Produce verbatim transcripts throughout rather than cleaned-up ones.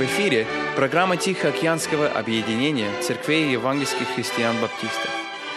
В эфире программа Тихоокеанского объединения церквей евангельских христиан-баптистов.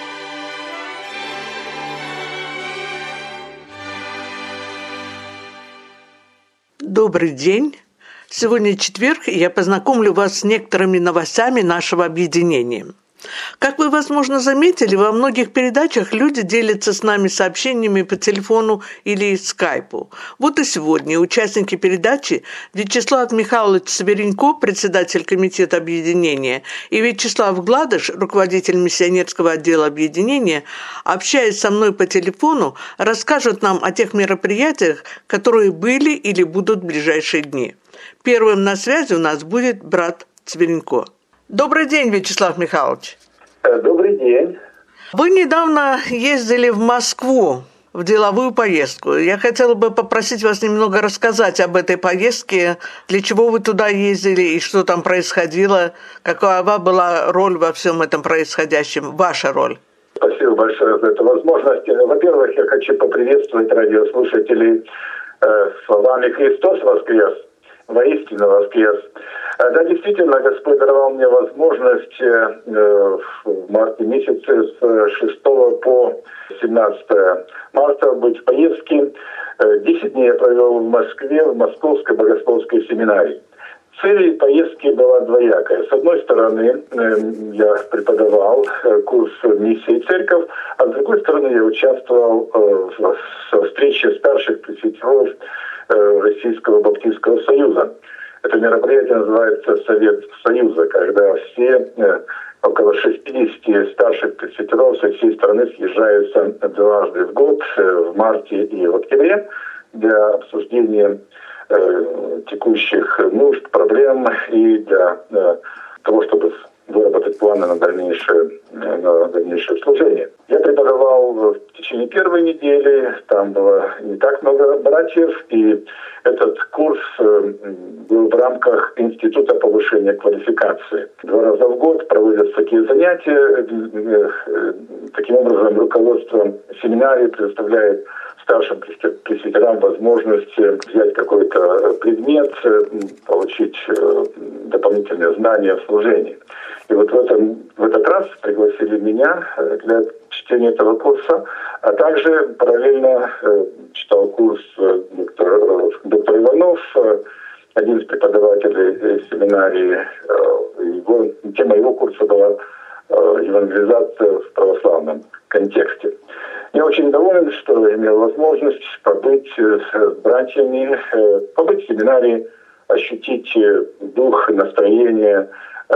Добрый день. Сегодня четверг, и я познакомлю вас с некоторыми новостями нашего объединения. Как вы, возможно, заметили, во многих передачах люди делятся с нами сообщениями по телефону или скайпу. Вот и сегодня участники передачи Вячеслав Михайлович Северенько, председатель комитета объединения, и Вячеслав Гладыш, руководитель миссионерского отдела объединения, общаясь со мной по телефону, расскажут нам о тех мероприятиях, которые были или будут в ближайшие дни. Первым на связи у нас будет брат Северенько. Добрый день, Вячеслав Михайлович. Добрый день. Вы недавно ездили в Москву в деловую поездку. Я хотела бы попросить вас немного рассказать об этой поездке, для чего вы туда ездили и что там происходило, какова была роль во всем этом происходящем, ваша роль. Спасибо большое за эту возможность. Во-первых, я хочу поприветствовать радиослушателей э, словами «Христос воскрес». Воистину воскрес. Да, действительно, Господь даровал мне возможность э, в марте месяце с шестого по семнадцатое марта быть в поездке. Десять дней я провел в Москве, в Московской богословской семинарии. Цель поездки была двоякая. С одной стороны, э, я преподавал э, курс «Миссия и церковь», а с другой стороны, я участвовал э, в, в встрече старших пресвитеров Российского Баптистского Союза. Это мероприятие называется «Совет Союза», когда все, около шестьдесят старших пресвитеров со всей страны съезжаются дважды в год, в марте и в октябре, для обсуждения текущих нужд, проблем и для того, чтобы выработать планы на дальнейшее, на дальнейшее служение. Я преподавал в течение первой недели, там было не так много братьев, и этот курс был в рамках Института повышения квалификации. Два раза в год проводятся такие занятия. Таким образом, руководство семинарии предоставляет старшим пресвитерам возможность взять какой-то предмет, получить дополнительные знания в служении. И вот в, этом, в этот раз пригласили меня для чтения этого курса, а также параллельно читал курс доктор, доктор Иванов, один из преподавателей семинарии. Его, тема его курса была евангелизация в православном контексте. Я очень доволен, что имел возможность побыть с братьями, побыть в семинарии, ощутить дух, настроение,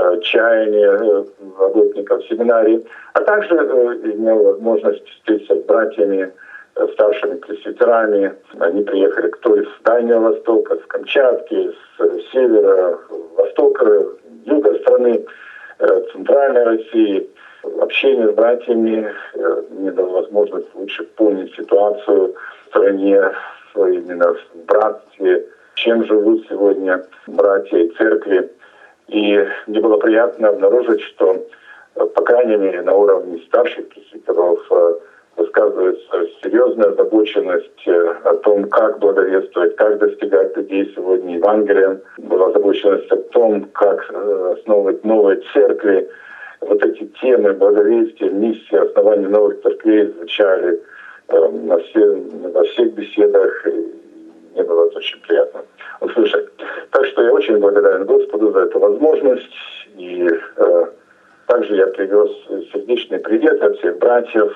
чаяние работников семинарии, а также имел возможность встретиться с братьями, старшими пресвитерами. Они приехали кто из Дальнего Востока, с Камчатки, с севера, востока, юга страны, центральной России. Общение с братьями мне дало возможность лучше понять ситуацию в стране, именно в братстве, чем живут сегодня братья и церкви. И мне было приятно обнаружить, что, по крайней мере, на уровне старших пресвитеров высказывается серьезная озабоченность о том, как благовествовать, как достигать людей сегодня Евангелием. Была озабоченность о том, как основывать новые церкви. Вот эти темы благовестия, миссии, основания новых церквей звучали на все, во всех беседах. Мне было очень приятно услышать. Так что я очень благодарен Господу за эту возможность. И э, также я привез сердечный привет от всех братьев.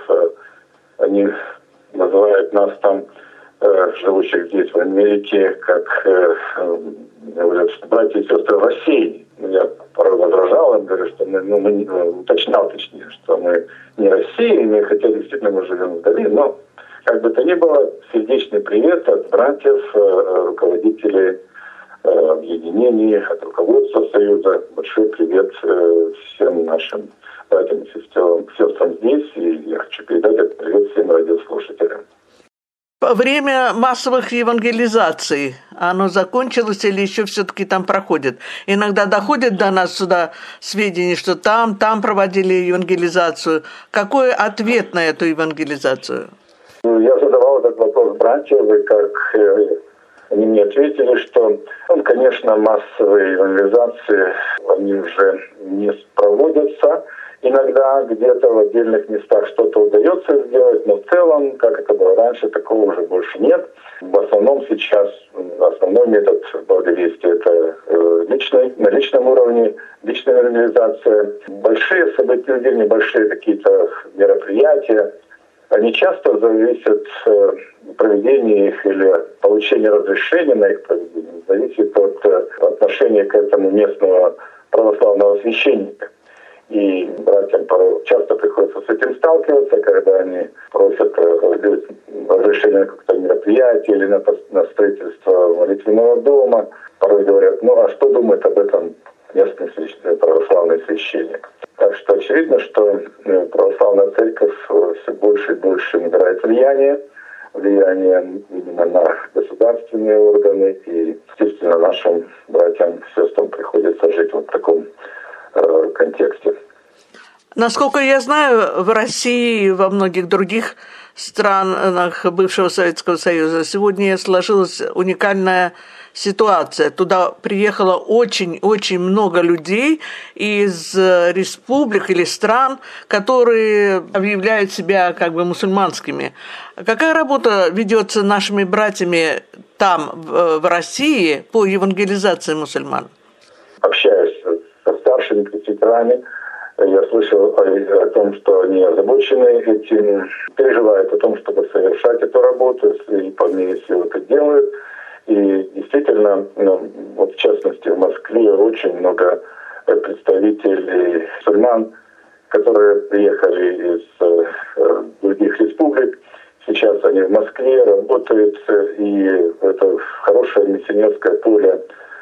Они называют нас там, э, живущих здесь в Америке, как э, говорят, что братья и сестры в рассеянии. Я порой возражал, им говорю, что мы, ну, мы не, уточнял точнее, что мы не рассеяны, хотя действительно мы живем вдали, но как бы то ни было, сердечный привет от братьев, руководителей объединений, от руководства Союза. Большой привет всем нашим братьям и сестрам, сестрам здесь. И я хочу передать этот привет всем радиослушателям. Время массовых евангелизаций, оно закончилось или еще все-таки там проходит? Иногда доходит до нас сюда сведения, что там, там проводили евангелизацию. Какой ответ на эту евангелизацию? Я задавал этот вопрос братьям, и как они мне ответили, что, ну, конечно, массовые евангелизации, они уже не проводятся. Иногда где-то в отдельных местах что-то удается сделать, но в целом, как это было раньше, такого уже больше нет. В основном сейчас основной метод благовестия — это личный, на личном уровне, личная евангелизация. Большие события, небольшие какие-то мероприятия, они часто зависят от проведения их или получения разрешения на их проведение, зависит от отношения к этому местного православного священника. И братьям часто приходится с этим сталкиваться, когда они просят разрешения на какое-то мероприятие или на, на строительство молитвенного дома. Порой говорят, ну а что думает об этом местный православный священник? Так что очевидно, что православная церковь все больше и больше набирает влияние, влияние именно на государственные органы, и, естественно, нашим братьям и сестрам приходится жить вот в таком э, контексте. Насколько я знаю, в России и во многих других странах бывшего Советского Союза сегодня сложилась уникальная ситуация. Туда приехало очень-очень много людей из республик или стран, которые объявляют себя как бы мусульманскими. Какая работа ведется нашими братьями там, в России, по евангелизации мусульман? Общаюсь со старшими пресвитерами. Я слышал о, о том, что они озабочены этим, переживают о том, чтобы совершать эту работу, и по мере сил это делают. И действительно, ну, вот в частности в Москве очень много представителей мусульман, которые приехали из э, других республик. Сейчас они в Москве работают, и это хорошее миссионерское поле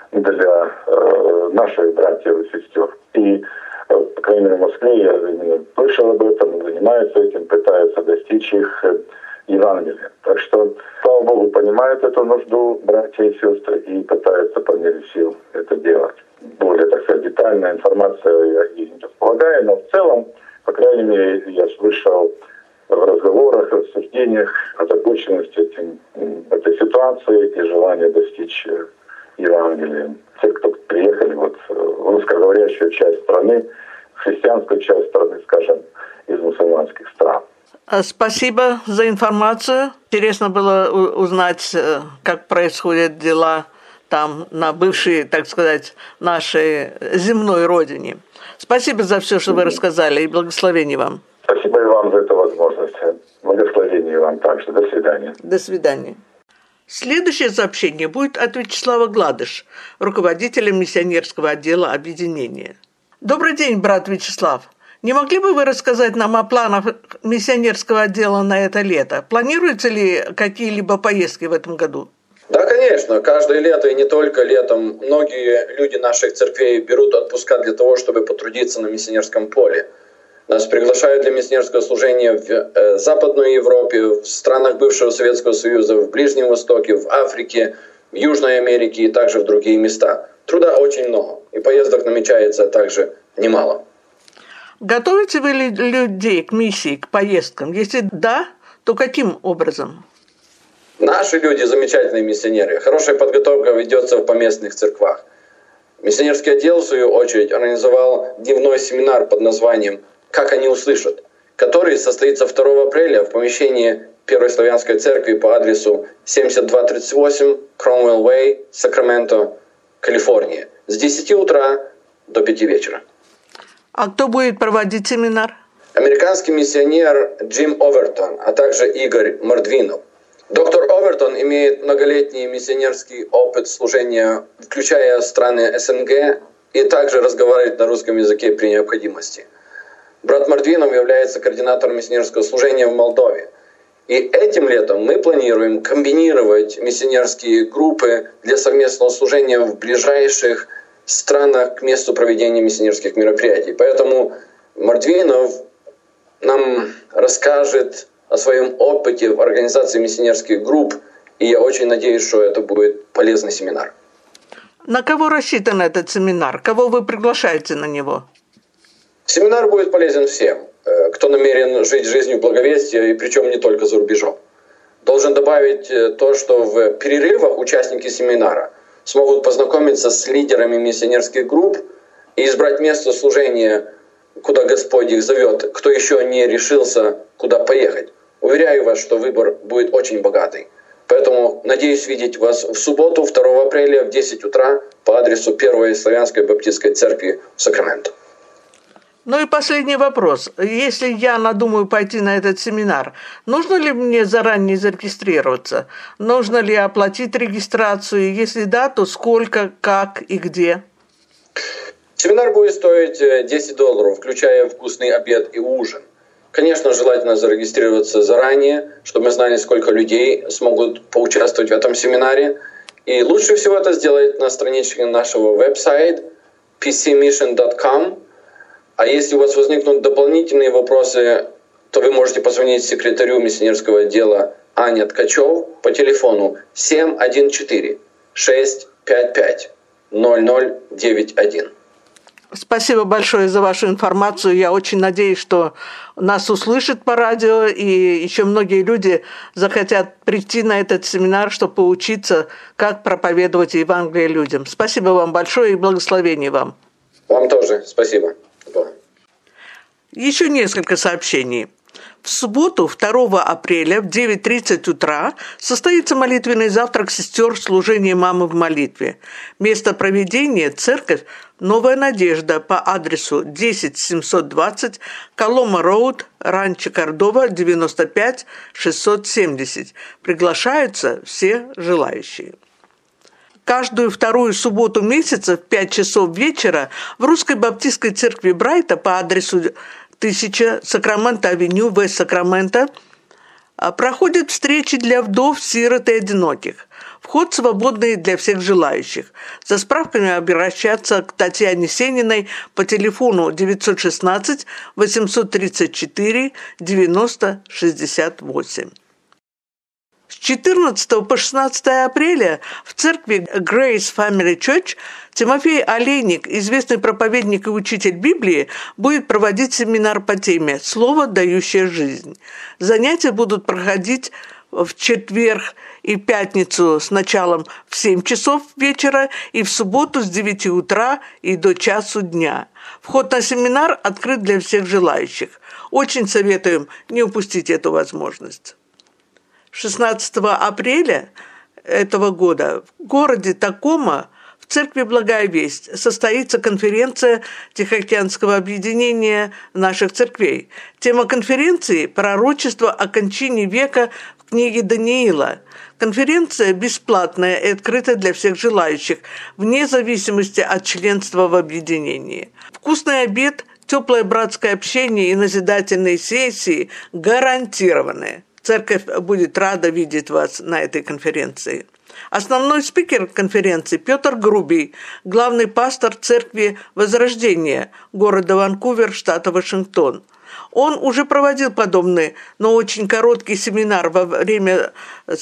для э, наших братьев и сестер. И по крайней мере, в Москве я слышал об этом, занимаются этим, пытаются достичь их Евангелия. Так что, слава Богу, понимают эту нужду братья и сестры и пытаются по мере сил это делать. Более, так сказать, детальная информация я не располагаю, но в целом, по крайней мере, я слышал в разговорах, рассуждениях озабоченности этим, этой ситуации и желание достичь Евангелия. Те, кто приехали вот в русскоговорящую часть страны, христианскую часть страны, скажем, из мусульманских стран. Спасибо за информацию. Интересно было узнать, как происходят дела там, на бывшей, так сказать, нашей земной родине. Спасибо за все, что вы рассказали, и благословений вам. Спасибо и вам за эту возможность. Благословений вам также. До свидания. До свидания. Следующее сообщение будет от Вячеслава Гладыш, руководителя миссионерского отдела объединения. Добрый день, брат Вячеслав. Не могли бы вы рассказать нам о планах миссионерского отдела на это лето? Планируются ли какие-либо поездки в этом году? Да, конечно. Каждое лето, и не только летом, многие люди наших церквей берут отпуска для того, чтобы потрудиться на миссионерском поле. Нас приглашают для миссионерского служения в Западной Европе, в странах бывшего Советского Союза, в Ближнем Востоке, в Африке, в Южной Америке и также в другие места. Труда очень много, и поездок намечается также немало. Готовите вы людей к миссии, к поездкам? Если да, то каким образом? Наши люди замечательные миссионеры. Хорошая подготовка ведется в поместных церквах. Миссионерский отдел, в свою очередь, организовал дневной семинар под названием «Как они услышат», который состоится второго апреля в помещении Первой Славянской Церкви по адресу семьдесят два тридцать восемь Cromwell Way, Сакраменто, Калифорния, с десяти утра до пяти вечера. А кто будет проводить семинар? Американский миссионер Джим Овертон, а также Игорь Мордвинов. Доктор Овертон имеет многолетний миссионерский опыт служения, включая страны СНГ, и также разговаривает на русском языке при необходимости. Брат Мордвинов является координатором миссионерского служения в Молдове. И этим летом мы планируем комбинировать миссионерские группы для совместного служения в ближайших странах к месту проведения миссионерских мероприятий. Поэтому Мордвинов нам расскажет о своем опыте в организации миссионерских групп, и я очень надеюсь, что это будет полезный семинар. На кого рассчитан этот семинар? Кого вы приглашаете на него? Семинар будет полезен всем, кто намерен жить жизнью благовестия, и причем не только за рубежом. Должен добавить то, что в перерывах участники семинара смогут познакомиться с лидерами миссионерских групп и избрать место служения, куда Господь их зовет, кто еще не решился, куда поехать. Уверяю вас, что выбор будет очень богатый. Поэтому надеюсь видеть вас в субботу, второго апреля в десять утра по адресу Первой Славянской Баптистской Церкви в Сакраменто. Ну и последний вопрос. Если я надумаю пойти на этот семинар, нужно ли мне заранее зарегистрироваться? Нужно ли оплатить регистрацию? Если да, то сколько, как и где? Семинар будет стоить десять долларов, включая вкусный обед и ужин. Конечно, желательно зарегистрироваться заранее, чтобы мы знали, сколько людей смогут поучаствовать в этом семинаре. И лучше всего это сделать на страничке нашего веб-сайта пи си мишн точка ком. А если у вас возникнут дополнительные вопросы, то вы можете позвонить секретарю миссионерского отдела Ане Ткачев по телефону семь один четыре шесть пять пять ноль ноль девять один. Спасибо большое за вашу информацию. Я очень надеюсь, что нас услышат по радио, и еще многие люди захотят прийти на этот семинар, чтобы поучиться, как проповедовать Евангелие людям. Спасибо вам большое и благословений вам. Вам тоже спасибо. Еще несколько сообщений. В субботу, второго апреля в девять тридцать утра состоится молитвенный завтрак сестер служения мамы в молитве. Место проведения – церковь «Новая надежда» по адресу десять семьсот двадцать Колома Роуд, Ранчо Кордова, девяносто пять шестьсот семьдесят. Приглашаются все желающие. Каждую вторую субботу месяца в пять часов вечера в Русской Баптистской церкви Брайта по адресу тысяча Сакраменто-авеню, Вест Сакраменто проходят встречи для вдов, сирот и одиноких. Вход свободный для всех желающих. За справками обращаться к Татьяне Сениной по телефону девятьсот шестнадцать восемьсот тридцать четыре девяносто шестьдесят восемь. С четырнадцатого по шестнадцатое апреля в церкви Grace Family Church Тимофей Олейник, известный проповедник и учитель Библии, будет проводить семинар по теме «Слово, дающее жизнь». Занятия будут проходить в четверг и пятницу с началом в семь часов вечера и в субботу с девяти утра и до часу дня. Вход на семинар открыт для всех желающих. Очень советуем не упустить эту возможность. шестнадцатого апреля этого года в городе Такома в церкви «Благая весть» состоится конференция Тихоокеанского объединения наших церквей. Тема конференции – «Пророчество о кончине века» в книге Даниила. Конференция бесплатная и открыта для всех желающих, вне зависимости от членства в объединении. Вкусный обед, теплое братское общение и назидательные сессии гарантированы. Церковь будет рада видеть вас на этой конференции. Основной спикер конференции Петр Грубий, главный пастор церкви Возрождения города Ванкувер, штата Вашингтон. Он уже проводил подобный, но очень короткий семинар во время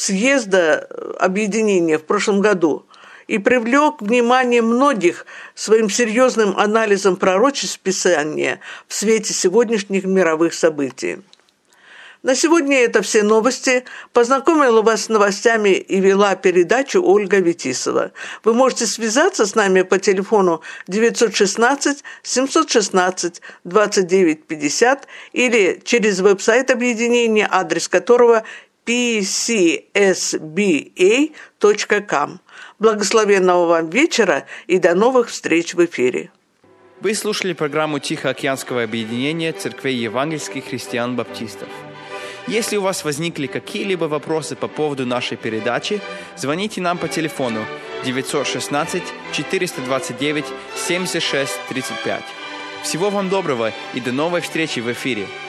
съезда объединения в прошлом году и привлек внимание многих своим серьезным анализом пророчеств Писания в свете сегодняшних мировых событий. На сегодня это все новости. Познакомила вас с новостями и вела передачу Ольга Витисова. Вы можете связаться с нами по телефону девятьсот шестнадцать семьсот шестнадцать двадцать девять пятьдесят или через веб-сайт объединения, адрес которого пи си эс би эй точка ком. Благословенного вам вечера и до новых встреч в эфире. Вы слушали программу Тихоокеанского объединения церквей евангельских христиан-баптистов. Если у вас возникли какие-либо вопросы по поводу нашей передачи, звоните нам по телефону девятьсот шестнадцать четыреста двадцать девять семьдесят шесть тридцать пять. Всего вам доброго и до новой встречи в эфире.